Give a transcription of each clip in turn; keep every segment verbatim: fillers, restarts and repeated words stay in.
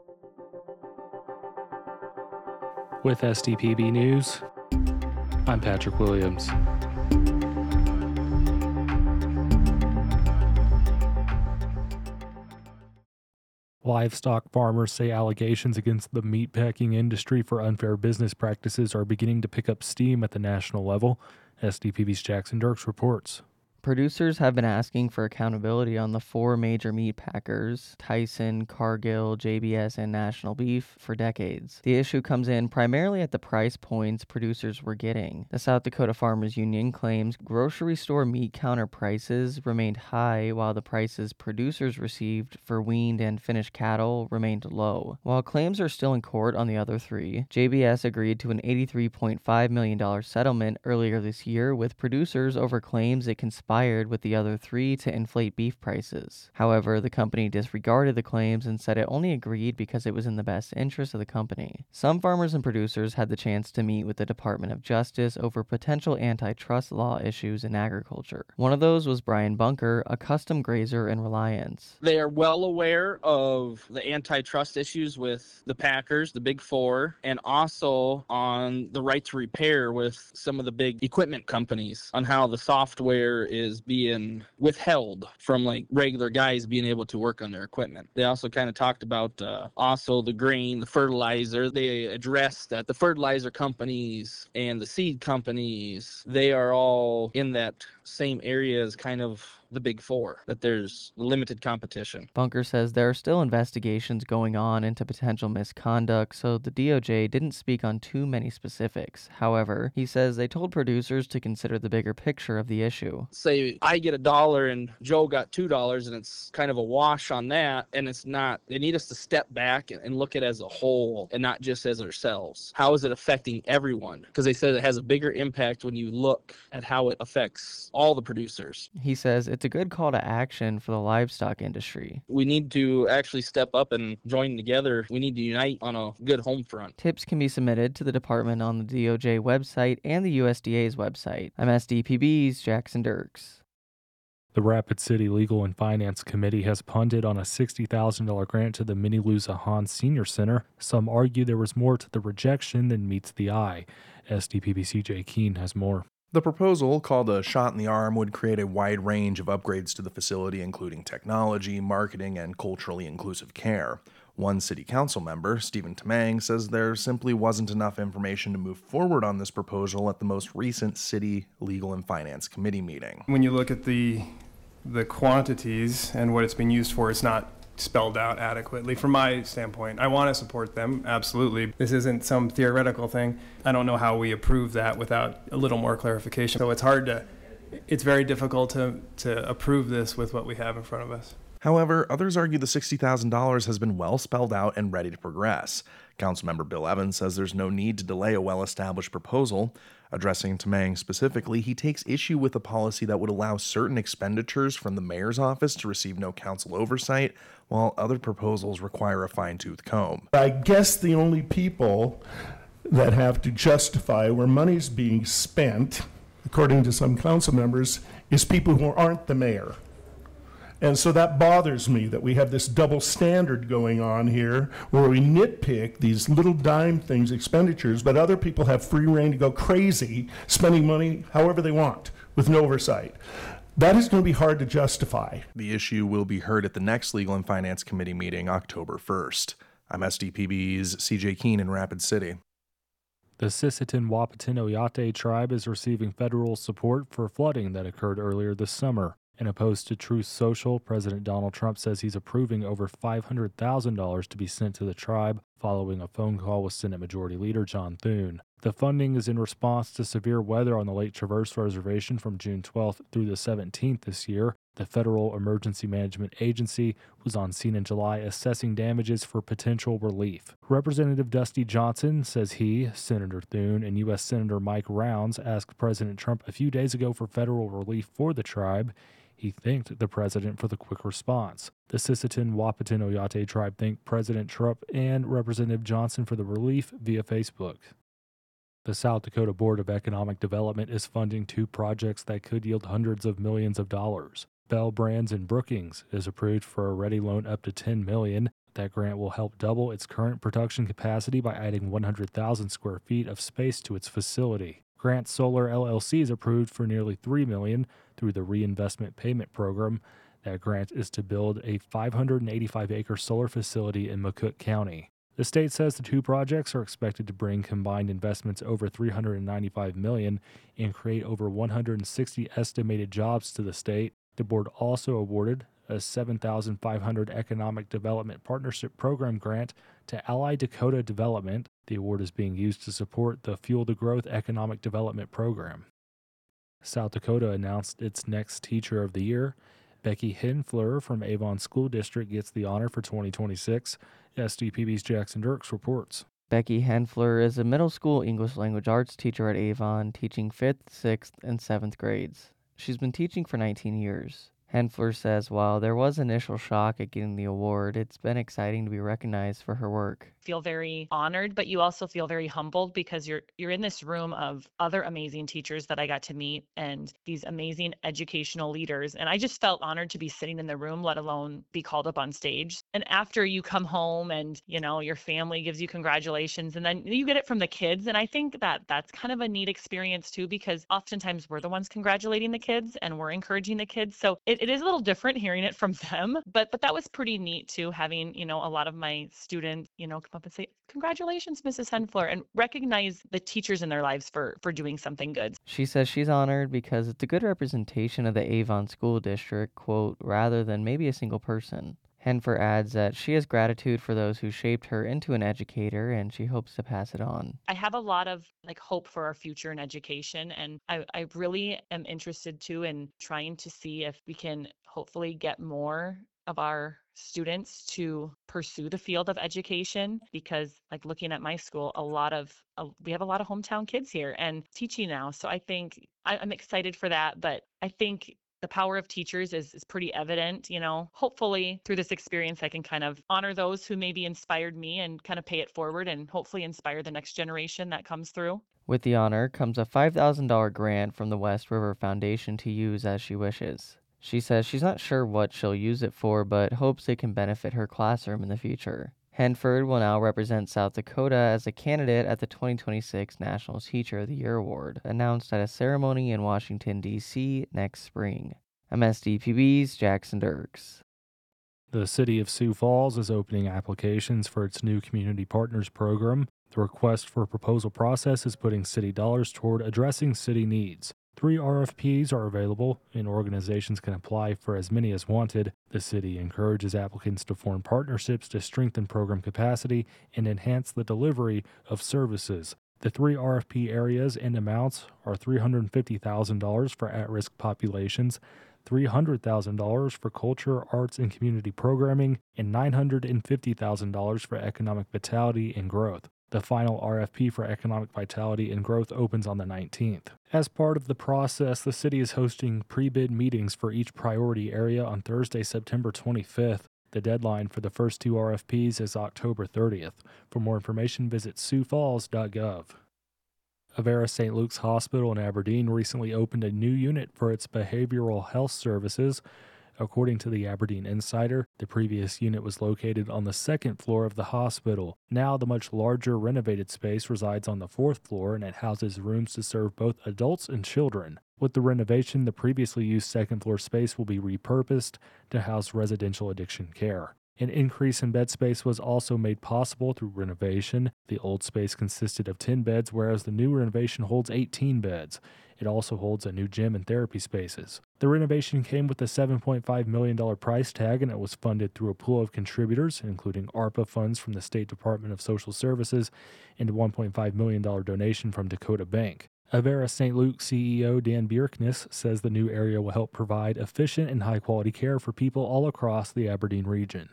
With S D P B News, I'm Patrick Williams. Livestock farmers say allegations against the meatpacking industry for unfair business practices are beginning to pick up steam at the national level. S D P B's Jackson Dirks reports. Producers have been asking for accountability on the four major meat packers, Tyson, Cargill, J B S, and National Beef, for decades. The issue comes in primarily at the price points producers were getting. The South Dakota Farmers Union claims grocery store meat counter prices remained high while the prices producers received for weaned and finished cattle remained low. While claims are still in court on the other three, J B S agreed to an eighty-three point five million dollars settlement earlier this year with producers over claims it conspired with the other three to inflate beef prices. However, the company disregarded the claims and said it only agreed because it was in the best interest of the company. Some farmers and producers had the chance to meet with the Department of Justice over potential antitrust law issues in agriculture. One of those was Brian Bunker, a custom grazer in Reliance. They are well aware of the antitrust issues with the packers, the big four, and also on the right to repair with some of the big equipment companies on how the software is is being withheld from like regular guys being able to work on their equipment. They also kind of talked about uh, also the grain, the fertilizer. They addressed that the fertilizer companies and the seed companies, they are all in that same area as kind of the big four, that there's limited competition. Bunker says there are still investigations going on into potential misconduct, so the D O J didn't speak on too many specifics. However, he says they told producers to consider the bigger picture of the issue. Say I get a dollar and Joe got two dollars and it's kind of a wash on that, and it's not. They need us to step back and look at it as a whole and not just as ourselves. How is it affecting everyone? Because they said it has a bigger impact when you look at how it affects all the producers. He says it's a good call to action for the livestock industry. We need to actually step up and join together. We need to unite on a good home front. Tips can be submitted to the department on the D O J website and the U S D A's website. I'm S D P B's Jackson Dirks. The Rapid City Legal and Finance Committee has punted on a sixty thousand dollars grant to the Minilusa Hahn Senior Center. Some argue there was more to the rejection than meets the eye. S D P B C J Keene has more. The proposal, called a shot in the arm, would create a wide range of upgrades to the facility, including technology, marketing, and culturally inclusive care. One city council member, Stephen Tamang, says there simply wasn't enough information to move forward on this proposal at the most recent City Legal and Finance Committee meeting. When you look at the the quantities and what it's being used for, it's not spelled out adequately from my standpoint. I want to support them, absolutely. This isn't some theoretical thing. I don't know how we approve that without a little more clarification. So it's hard to, it's very difficult to, to approve this with what we have in front of us. However, others argue the sixty thousand dollars has been well spelled out and ready to progress. Councilmember Bill Evans says there's no need to delay a well-established proposal. Addressing Tamang specifically, he takes issue with a policy that would allow certain expenditures from the mayor's office to receive no council oversight, while other proposals require a fine-tooth comb. I guess the only people that have to justify where money's being spent, according to some council members, is people who aren't the mayor. And so that bothers me that we have this double standard going on here where we nitpick these little dime things, expenditures, but other people have free reign to go crazy spending money however they want with no oversight. That is going to be hard to justify. The issue will be heard at the next Legal and Finance Committee meeting October first. I'm S D P B's C J Keene in Rapid City. The Sisseton Wahpeton Oyate tribe is receiving federal support for flooding that occurred earlier this summer. In a post to Truth Social, President Donald Trump says he's approving over five hundred thousand dollars to be sent to the tribe following a phone call with Senate Majority Leader John Thune. The funding is in response to severe weather on the Lake Traverse Reservation from June twelfth through the seventeenth this year. The Federal Emergency Management Agency was on scene in July assessing damages for potential relief. Representative Dusty Johnson says he, Senator Thune, and U S Senator Mike Rounds asked President Trump a few days ago for federal relief for the tribe. He thanked the president for the quick response. The Sisseton Wahpeton Oyate tribe thanked President Trump and Representative Johnson for the relief via Facebook. The South Dakota Board of Economic Development is funding two projects that could yield hundreds of millions of dollars. Bell Brands and Brookings is approved for a ready loan up to ten million dollars. That grant will help double its current production capacity by adding one hundred thousand square feet of space to its facility. Grant Solar L L C is approved for nearly three million dollars through the Reinvestment Payment Program. That grant is to build a five hundred eighty-five acre solar facility in McCook County. The state says the two projects are expected to bring combined investments over three hundred ninety-five million dollars and create over one hundred sixty estimated jobs to the state. The board also awarded a seven thousand five hundred dollars Economic Development Partnership Program grant to Ally Dakota Development. The award is being used to support the Fuel the Growth Economic Development Program. South Dakota announced its next Teacher of the Year. Becky Henfler from Avon School District gets the honor for twenty twenty-six. S D P B's Jackson Dirks reports. Becky Henfler is a middle school English language arts teacher at Avon, teaching fifth, sixth, and seventh grades. She's been teaching for nineteen years. Henfler says while there was initial shock at getting the award, it's been exciting to be recognized for her work. Feel very honored, but you also feel very humbled because you're you're in this room of other amazing teachers that I got to meet and these amazing educational leaders. And I just felt honored to be sitting in the room, let alone be called up on stage. And after you come home and, you know, your family gives you congratulations and then you get it from the kids. And I think that that's kind of a neat experience too, because oftentimes we're the ones congratulating the kids and we're encouraging the kids. So it, it is a little different hearing it from them, but but that was pretty neat too, having, you know, a lot of my students, you know, come up and say, congratulations, Missus Henfler, and recognize the teachers in their lives for, for doing something good. She says she's honored because it's a good representation of the Avon School District, quote, rather than maybe a single person. Henfler adds that she has gratitude for those who shaped her into an educator and she hopes to pass it on. I have a lot of like hope for our future in education, and I, I really am interested too in trying to see if we can hopefully get more of our students to pursue the field of education, because like looking at my school, a lot of uh, we have a lot of hometown kids here and teaching now. So I think I, I'm excited for that, but I think the power of teachers is, is pretty evident, you know. Hopefully through this experience, I can kind of honor those who maybe inspired me and kind of pay it forward and hopefully inspire the next generation that comes through. With the honor comes a five thousand dollars grant from the West River Foundation to use as she wishes. She says she's not sure what she'll use it for, but hopes it can benefit her classroom in the future. Henfler will now represent South Dakota as a candidate at the twenty twenty-six National Teacher of the Year Award, announced at a ceremony in Washington, D C next spring. I'm S D P B's Jackson Dirks. The city of Sioux Falls is opening applications for its new Community Partners program. The request for proposal process is putting city dollars toward addressing city needs. Three R F Ps are available, and organizations can apply for as many as wanted. The city encourages applicants to form partnerships to strengthen program capacity and enhance the delivery of services. The three R F P areas and amounts are three hundred fifty thousand dollars for at-risk populations, three hundred thousand dollars for culture, arts, and community programming, and nine hundred fifty thousand dollars for economic vitality and growth. The final R F P for economic vitality and growth opens on the nineteenth. As part of the process, the city is hosting pre-bid meetings for each priority area on Thursday, September twenty-fifth. The deadline for the first two R F Ps is October thirtieth. For more information, visit sioux falls dot gov. Avera Saint Luke's Hospital in Aberdeen recently opened a new unit for its behavioral health services. According to the Aberdeen Insider, the previous unit was located on the second floor of the hospital. Now the much larger renovated space resides on the fourth floor, and it houses rooms to serve both adults and children. With the renovation, the previously used second floor space will be repurposed to house residential addiction care. An increase in bed space was also made possible through renovation. The old space consisted of ten beds, whereas the new renovation holds eighteen beds. It also holds a new gym and therapy spaces. The renovation came with a seven point five million dollars price tag, and it was funded through a pool of contributors, including ARPA funds from the State Department of Social Services and a one point five million dollars donation from Dakota Bank. Avera Saint Luke C E O Dan Bjerknes says the new area will help provide efficient and high-quality care for people all across the Aberdeen region.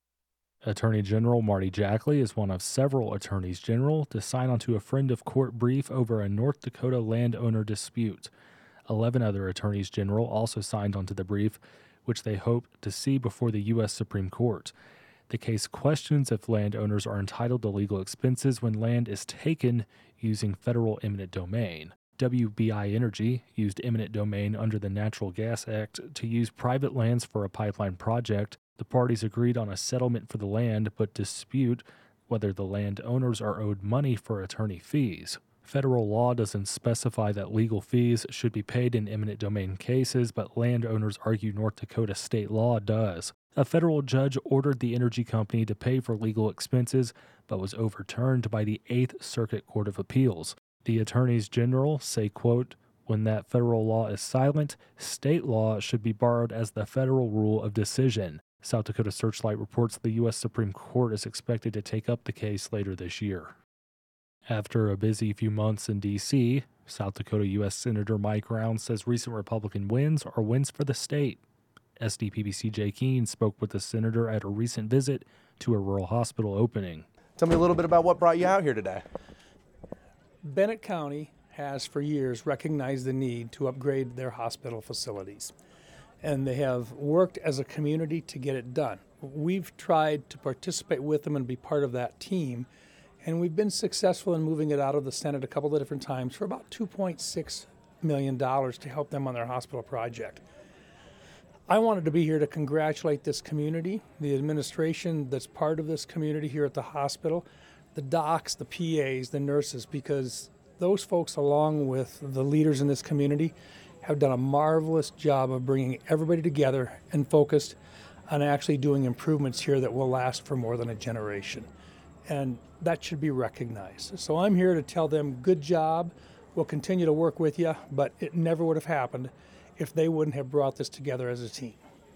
Attorney General Marty Jackley is one of several attorneys general to sign onto a friend of court brief over a North Dakota landowner dispute. Eleven other attorneys general also signed onto the brief, which they hope to see before the U S Supreme Court. The case questions if landowners are entitled to legal expenses when land is taken using federal eminent domain. W B I Energy used eminent domain under the Natural Gas Act to use private lands for a pipeline project. The parties agreed on a settlement for the land, but dispute whether the landowners are owed money for attorney fees. Federal law doesn't specify that legal fees should be paid in eminent domain cases, but landowners argue North Dakota state law does. A federal judge ordered the energy company to pay for legal expenses, but was overturned by the Eighth Circuit Court of Appeals. The attorneys general say, quote, "When that federal law is silent, state law should be borrowed as the federal rule of decision." South Dakota Searchlight reports the U S Supreme Court is expected to take up the case later this year. After a busy few months in D C, South Dakota U S Senator Mike Rounds says recent Republican wins are wins for the state. S D P B C Jay Keene spoke with the senator at a recent visit to a rural hospital opening. Tell me a little bit about what brought you out here today. Bennett County has for years recognized the need to upgrade their hospital facilities, and they have worked as a community to get it done. We've tried to participate with them and be part of that team, and we've been successful in moving it out of the Senate a couple of different times for about two point six million dollars to help them on their hospital project. I wanted to be here to congratulate this community, the administration that's part of this community here at the hospital, the docs, the P As, the nurses, because those folks, along with the leaders in this community, have done a marvelous job of bringing everybody together and focused on actually doing improvements here that will last for more than a generation. And that should be recognized. So I'm here to tell them, good job. We'll continue to work with you, but it never would have happened if they wouldn't have brought this together as a team.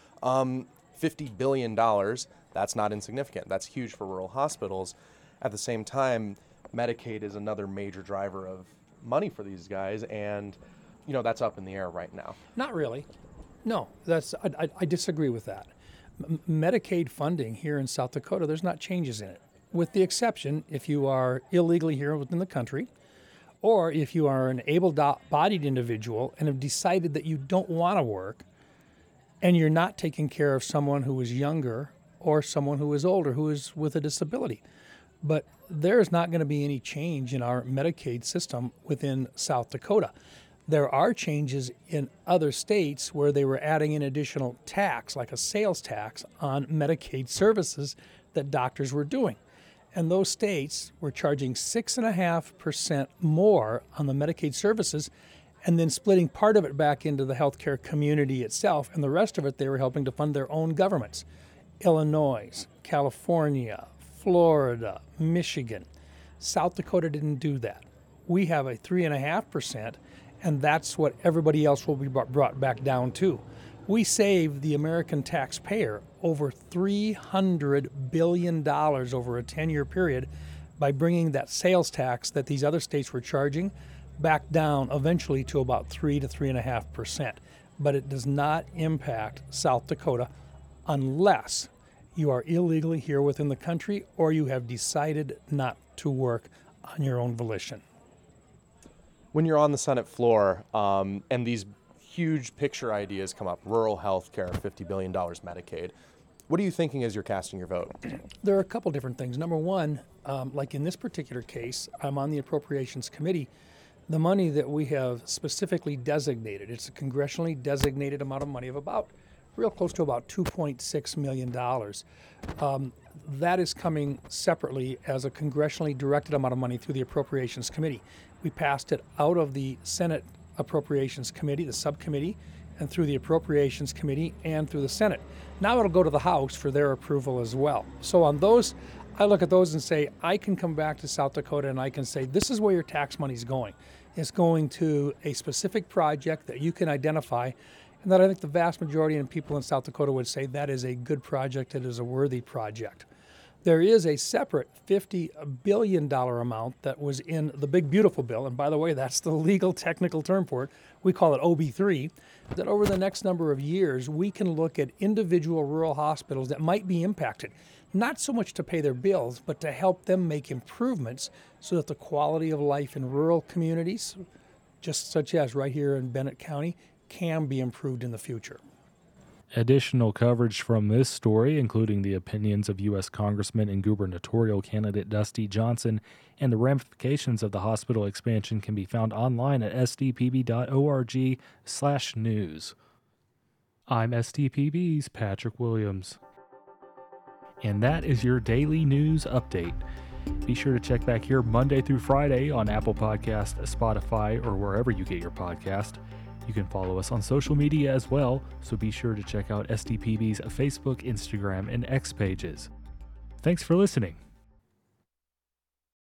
Um, fifty billion dollars, that's not insignificant. That's huge for rural hospitals. At the same time, Medicaid is another major driver of money for these guys, and you know that's up in the air right now. Not really. No, that's I, I, I disagree with that. M- Medicaid funding here in South Dakota, there's not changes in it, with the exception if you are illegally here within the country, or if you are an able-bodied individual and have decided that you don't want to work, and you're not taking care of someone who is younger or someone who is older who is with a disability. But there is not going to be any change in our Medicaid system within South Dakota. There are changes in other states where they were adding an additional tax, like a sales tax, on Medicaid services that doctors were doing. And those states were charging six point five percent more on the Medicaid services and then splitting part of it back into the healthcare community itself, and the rest of it they were helping to fund their own governments. Illinois, California, Florida, Michigan. South Dakota didn't do that. We have a three point five percent, and that's what everybody else will be brought back down to. We saved the American taxpayer over three hundred billion dollars over a ten-year period by bringing that sales tax that these other states were charging back down eventually to about three to three point five percent. But it does not impact South Dakota unless you are illegally here within the country or you have decided not to work on your own volition. When you're on the Senate floor um, and these huge picture ideas come up, rural health care, fifty billion dollars Medicaid, what are you thinking as you're casting your vote? There are a couple different things. Number one, um, like in this particular case, I'm on the Appropriations Committee. The money that we have specifically designated, it's a congressionally designated amount of money of about, real close to about two point six million dollars. Um, that is coming separately as a congressionally directed amount of money through the Appropriations Committee. We passed it out of the Senate Appropriations Committee, the subcommittee, and through the Appropriations Committee and through the Senate. Now it'll go to the House for their approval as well. So on those, I look at those and say, I can come back to South Dakota and I can say, this is where your tax money is going. It's going to a specific project that you can identify, and that I think the vast majority of people in South Dakota would say that is a good project, it is a worthy project. There is a separate fifty billion dollars amount that was in the Big Beautiful Bill, and by the way, that's the legal technical term for it. We call it O B three, that over the next number of years, we can look at individual rural hospitals that might be impacted, not so much to pay their bills, but to help them make improvements so that the quality of life in rural communities, just such as right here in Bennett County, can be improved in the future. Additional coverage from this story, including the opinions of U S Congressman and gubernatorial candidate Dusty Johnson and the ramifications of the hospital expansion, can be found online at s d p b dot org slash news. I'm S D P B's Patrick Williams. And that is your daily news update. Be sure to check back here Monday through Friday on Apple Podcast, Spotify, or wherever you get your podcast. You can follow us on social media as well, so be sure to check out S D P B's Facebook, Instagram, and X pages. Thanks for listening.